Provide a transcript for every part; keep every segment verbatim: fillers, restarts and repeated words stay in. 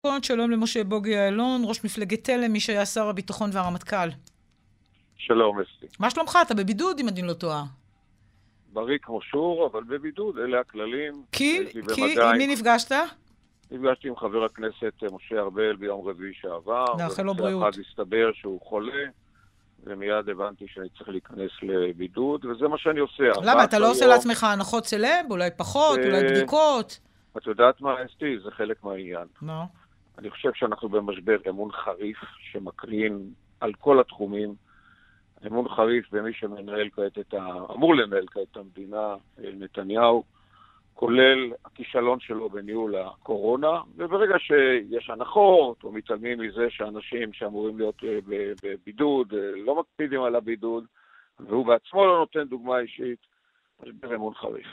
שלום למשה בוגי יעלון, ראש מפלגת תל"ם, מי שהיה שר הביטחון והרמטכ"ל. שלום, אסתי. מה שלומך? אתה בבידוד, אם אני לא טועה. בריא כמו שור, אבל בבידוד, אלה הכללים. כי? כי? עם מי נפגשת? נפגשתי עם חבר הכנסת משה ארבל ביום רביעי שעבר. נאחל לו בריאות. אחד הסתבר שהוא חולה, ומיד הבנתי שאני צריך להיכנס לבידוד, וזה מה שאני עושה. למה? אתה לא עושה לעצמך הנחות סלב? אולי פחות? אולי בדיקות? את יודעת מה, אסתי? זה חלק מהעניין. מה? אני חושב שאנחנו במשבר אמון חריף שמקרין על כל התחומים. אמון חריף במי שמנהל כעת את ה... אמור לנהל כעת את המדינה, נתניהו, כולל הכישלון שלו בניהול הקורונה, וברגע שיש הנחות או מתעלמים מזה שאנשים שאמורים להיות בבידוד לא מקפידים על הבידוד, והוא בעצמו לא נותן דוגמה אישית, משבר אמון חריף.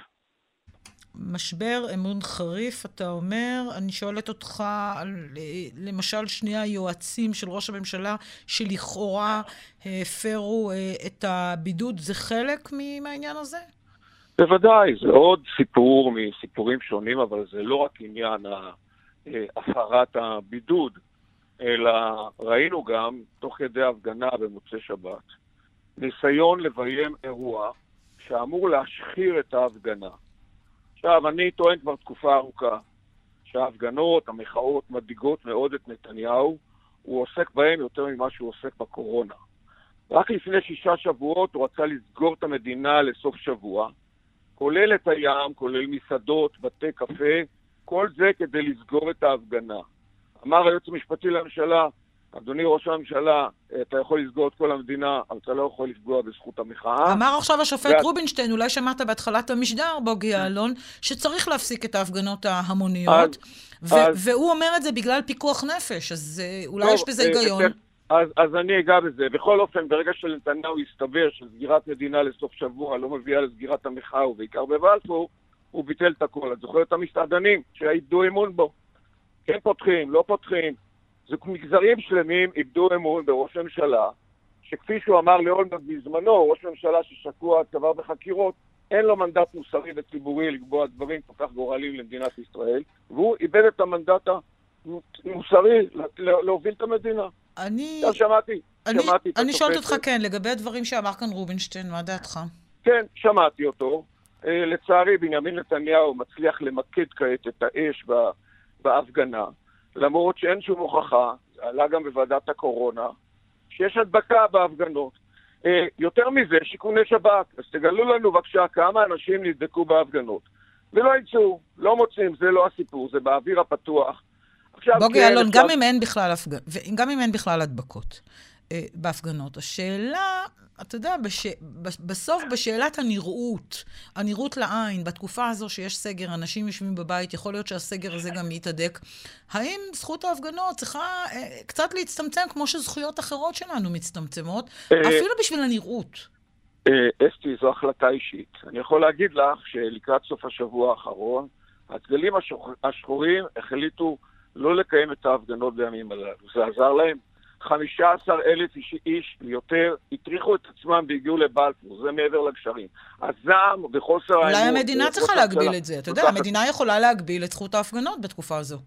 משבר אמון חריף, אתה אומר, אני שואלת אותך על, למשל, שני היועצים של ראש הממשלה שלכאורה הפרו את הבידוד, זה חלק מהעניין הזה? בוודאי, זה עוד סיפור מסיפורים שונים, אבל זה לא רק עניין הפרת הבידוד, אלא ראינו גם, תוך כדי הפגנה במוצאי שבת, ניסיון לביים אירוע שאמור להשחיר את ההפגנה. עכשיו, אני טוען כבר תקופה ארוכה שההפגנות, המחאות מדאיגות מאוד את נתניהו, הוא עוסק בהם יותר ממה שהוא עוסק בקורונה. רק לפני שישה שבועות הוא רצה לסגור את המדינה לסוף שבוע, כולל את הים, כולל מסעדות, בתי קפה, כל זה כדי לסגור את ההפגנה. אמר היועץ המשפטי לממשלה, אדוני ראש הממשלה, אתה יכול לסגור את כל המדינה, אבל אתה לא יכול לפגוע בזכות המחאה. אמר עכשיו השופט ואת... רובינשטיין, אולי שמעת בהתחלת המשדר, בוגי יעלון, שצריך להפסיק את ההפגנות ההמוניות, אז, ו- אז... והוא אומר את זה בגלל פיקוח נפש, אז אולי טוב, יש בזה היגיון. אז, אז אני אגע בזה. בכל אופן, ברגע שלנתניהו יסתבר שסגירת מדינה לסוף שבוע לא מביאה לסגירת המחאה, ובעיקר בבלפור, הוא ביטל את הכל. את זוכרת את המסעדנים שהאיבדו אמון בו? כן פותחים, לא פותחים. זה מגזרים שלמים איבדו אמון בראש הממשלה, שכפי שהוא אמר לאולמרט בזמנו, ראש ממשלה ששקוע צוואר בחקירות, אין לו מנדט מוסרי וציבורי לקבוע דברים כל כך גורליים למדינת ישראל, והוא איבד את המנדט המוסרי להוביל את המדינה. אני... שמעתי, אני, שמעתי אני שואלת אותך כן, לגבי הדברים שאמר כאן רובינשטיין, מה דעתך? כן, שמעתי אותו. לצערי, בנימין נתניהו מצליח למקד כעת את האש בהפגנה, למרות שאין שום הוכחה, עלה גם בוועדת הקורונה, שיש הדבקה בהפגנות. אה, יותר מזה, שיקוני שב"כ. אז תגלו לנו בבקשה כמה אנשים נדבקו בהפגנות. ולא יצאו, לא מוצאים, זה לא הסיפור, זה באוויר הפתוח. בוגי יעלון, כן, גם אם אין בכלל הפג... גם אם אין בכלל הדבקות אה, בהפגנות, השאלה, אתה יודע, בש... בסוף בשאלת הנראות, הנראות לעין, בתקופה הזו שיש סגר, אנשים יושבים בבית, יכול להיות שהסגר הזה גם יתהדק, האם זכות ההפגנות צריכה אה, קצת להצטמצם כמו שזכויות אחרות שלנו מצטמצמות, אה, אפילו בשביל הנראות? אה, אסתי, זו החלטה אישית. אני יכול להגיד לך שלקראת סוף השבוע האחרון, הצגלים השחור... השחורים החליטו לא לקיים את ההפגנות בימים הללו. זה עזר להם. חמישה עשר אלף איש, איש יותר הטריחו את עצמם והגיעו לבלפור. זה מעבר לגשרים. הזעם וחוסר האמון... אולי המדינה צריכה להגביל את זה. אתה יודע, המדינה יכולה להגביל את זכות ההפגנות בתקופה הזו.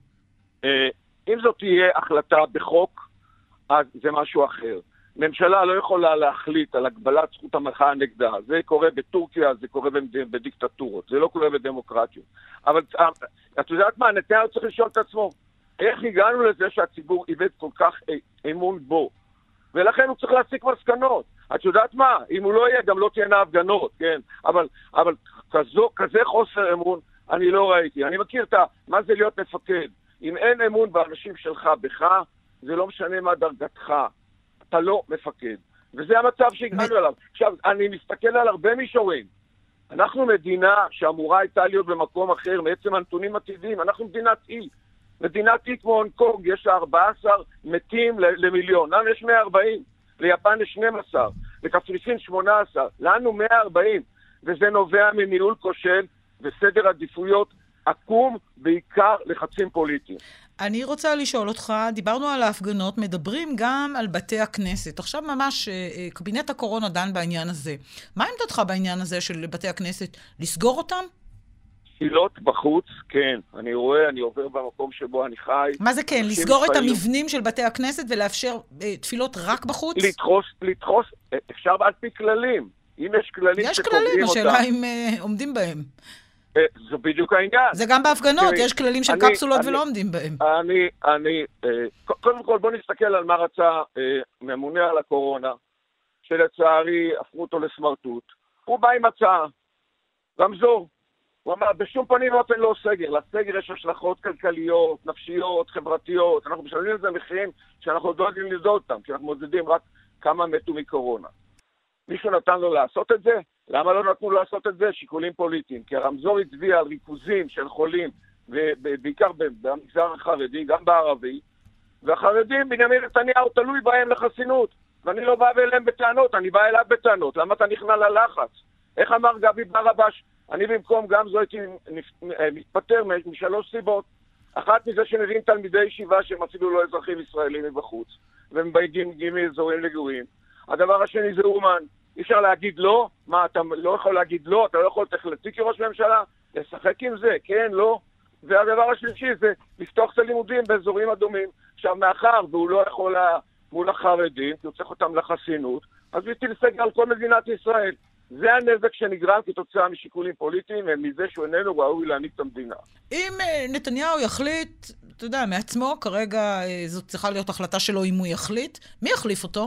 אם זאת תהיה החלטה בחוק, אז זה משהו אחר. ממשלה לא יכולה להחליט על הגבלת זכות המחאה נגדה. זה קורה בטורקיה, זה קורה בדיקטטורות. זה לא קורה בדמוקרטיות. אבל את יודעת מה? נתניהו צריך לשאול את עצמו. איך הגענו לזה שהציבור איבד כל כך אמון בו? ולכן הוא צריך להסיק מסקנות. את יודעת מה? אם הוא לא יהיה, גם לא תהיינה הפגנות, כן? אבל, אבל כזו, כזה חוסר אמון, אני לא ראיתי. אני מכיר את מה זה להיות מפקד. אם אין אמון באנשים שלך, בך, זה לא משנה מה דרגתך. אתה לא מפקד. וזה המצב שהגענו אליו. עכשיו, אני מסתכל על הרבה מישורים. אנחנו מדינה שאמורה הייתה להיות במקום אחר, מעצם הנתונים עתידיים. אנחנו מדינת אי. מדינת אי כמו הונג קונג, יש לה ארבעה עשר מתים למיליון. לנו יש מאה וארבעים. ליפן יש שנים עשר. לקפריסין שמונה עשרה. לנו מאה וארבעים. וזה נובע מניהול כושל וסדר עדיפויות עקום, בעיקר לחצים פוליטיים. אני רוצה לשאול אותך, דיברנו על ההפגנות, מדברים גם על בתי הכנסת. עכשיו ממש קבינט הקורונה דן בעניין הזה. מה עמדתך בעניין הזה של בתי הכנסת? לסגור אותם? תפילות בחוץ, כן. אני רואה, אני עובר במקום שבו אני חי. מה זה כן? לסגור את המבנים של בתי הכנסת ולאפשר אה, תפילות רק בחוץ? לדחוס, לדחוס, אפשר על פי כללים. אם יש כללים יש שקובעים כללים, אותם. השאלה אם אה, עומדים בהם. אה, זו בדיוק העניין. זה גם בהפגנות, תראי, יש כללים של אני, קפסולות אני, ולא עומדים בהם. אני, אני, אה, קודם כל בוא נסתכל על מה רצה אה, ממונה על הקורונה, שלצערי הפכו אותו לסמרטוט. הוא בא עם הצעה, רמזור. הוא אמר, בשום פנים ואופן לא סגר. לסגר יש השלכות כלכליות, נפשיות, חברתיות. אנחנו משלמים את זה מחירים שאנחנו לא יודעים לדעות אותם, כי אנחנו מודדים רק כמה מתו מקורונה. מישהו נתן לו לעשות את זה? למה לא נתנו לו לעשות את זה? שיקולים פוליטיים. כי הרמזור הצביע על ריכוזים של חולים, ובעיקר במגזר החרדי, גם בערבי, והחרדים, בנימין נתניהו תלוי בהם לחסינות. ואני לא בא אליהם בטענות, אני בא אליו בטענות. למה אתה נכנע ללחץ? איך אמר גבי ברבש? אני במקום גם זו הייתי מתפטר משלוש סיבות. אחת מזה שמביאים תלמידי ישיבה שהם אפילו לא אזרחים ישראלים מבחוץ, והם באים מאזורים לגויים. הדבר השני זה אומן. אי אפשר להגיד לא. מה, אתה לא יכול להגיד לא? אתה לא יכול תחלטי כראש ממשלה? לשחק עם זה? כן, לא? והדבר השלישי זה לפתוח את הלימודים באזורים אדומים. עכשיו, מאחר והוא לא יכול מול החרדים, כי הוא צריך אותם לחסינות, אז הוא יטיל סגר על כל מדינת ישראל. זה הנזק שנגרם כתוצאה משיקולים פוליטיים, ומזה שהוא איננו ראוי להעניק את המדינה. אם נתניהו יחליט, אתה יודע, מעצמו, כרגע זאת צריכה להיות החלטה שלו אם הוא יחליט, מי יחליף אותו?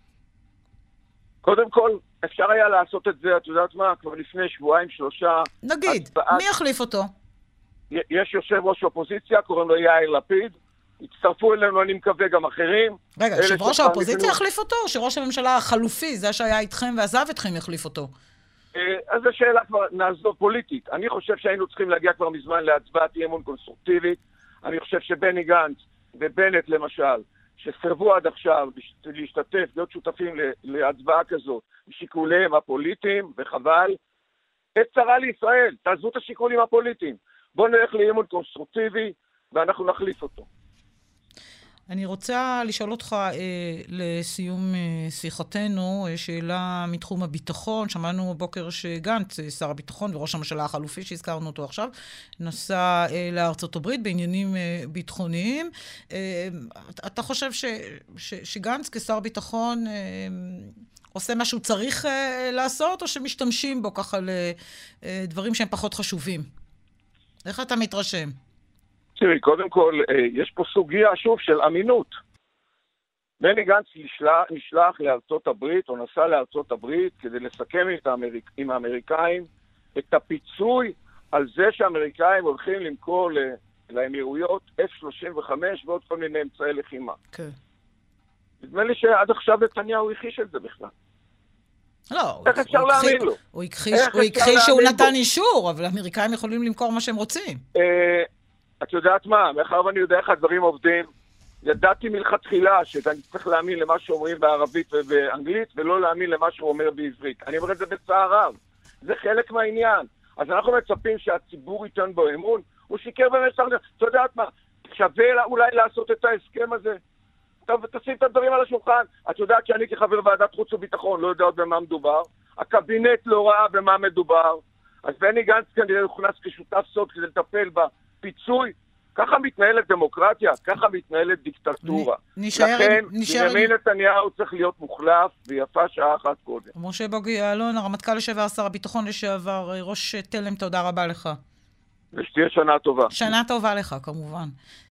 קודם כל, אפשר היה לעשות את זה, את יודעת מה, כבר לפני שבועיים, שלושה... נגיד, הצבעת... מי יחליף אותו? יש יושב ראש אופוזיציה, קוראים לו יאיר לפיד, הצטרפו אלינו, אני מקווה, גם אחרים. רגע, שראש האופוזיציה יחליף אותו, או שראש הממשלה החלופי, זה שהיה איתכם ועזב אתכם, יחליף אותו? אז זו שאלה כבר נעזוב פוליטית. אני חושב שהיינו צריכים להגיע כבר מזמן להצבעת אי אמון קונסטרוקטיבית. אני חושב שבני גנץ ובנט למשל, שסרבו עד עכשיו להשתתף, להיות שותפים להצבעה כזאת, משיקוליהם הפוליטיים, וחבל. עת צרה לישראל, תעזבו את השיקולים הפוליטיים. בואו נלך לאי אמון קונסטרוקטיבי, ואנחנו נחליף אותו. אני רוצה לשאול אותך אה, לסיום אה, שיחתנו, אה, שאלה מתחום הביטחון. שמענו בבוקר שגנץ, שר הביטחון וראש הממשלה החלופי, שהזכרנו אותו עכשיו, נסע אה, לארצות הברית בעניינים אה, ביטחוניים. אה, אתה חושב ש, ש, שגנץ כשר ביטחון אה, עושה מה שהוא צריך אה, לעשות, או שמשתמשים בו ככה לדברים שהם פחות חשובים? איך אתה מתרשם? תראי, קודם כל, יש פה סוגיה, שוב, של אמינות. בני גנץ נשלח, נשלח לארצות הברית, או נסע לארצות הברית, כדי לסכם את האמריק, עם האמריקאים את הפיצוי על זה שהאמריקאים הולכים למכור לאמירויות אף שלושים וחמש ועוד כל מיני אמצעי לחימה. כן. נדמה לי שעד עכשיו נתניהו הכחיש את זה בכלל. לא, איך אפשר להאמין לו? הוא הכחיש שהוא נתן אישור, אבל האמריקאים יכולים למכור מה שהם רוצים. את יודעת מה, מאחר ואני יודע איך הדברים עובדים, ידעתי מלכתחילה שאני צריך להאמין למה שאומרים בערבית ובאנגלית, ולא להאמין למה שהוא אומר בעברית. אני אומר את זה בצער רב. זה חלק מהעניין. אז אנחנו מצפים שהציבור ייתן בו אמון. הוא שיקר במשך... את יודעת מה, שווה אולי לעשות את ההסכם הזה. טוב, תשים את הדברים על השולחן. את יודעת שאני כחבר ועדת חוץ וביטחון לא יודע עוד במה מדובר. הקבינט לא ראה במה מדובר. אז בני גנץ כנראה הוכנס כשותף סוד כדי לטפל בה. פיצוי, ככה מתנהלת דמוקרטיה, ככה מתנהלת דיקטטורה. לכן, בנימין נתניהו צריך להיות מוחלף, ויפה שעה אחת קודם. משה בוגי יעלון, הרמטכ"ל לשעבר, שר הביטחון לשעבר, ראש תלם, תודה רבה לך. ושתהיה שנה טובה. שנה טובה לך, כמובן.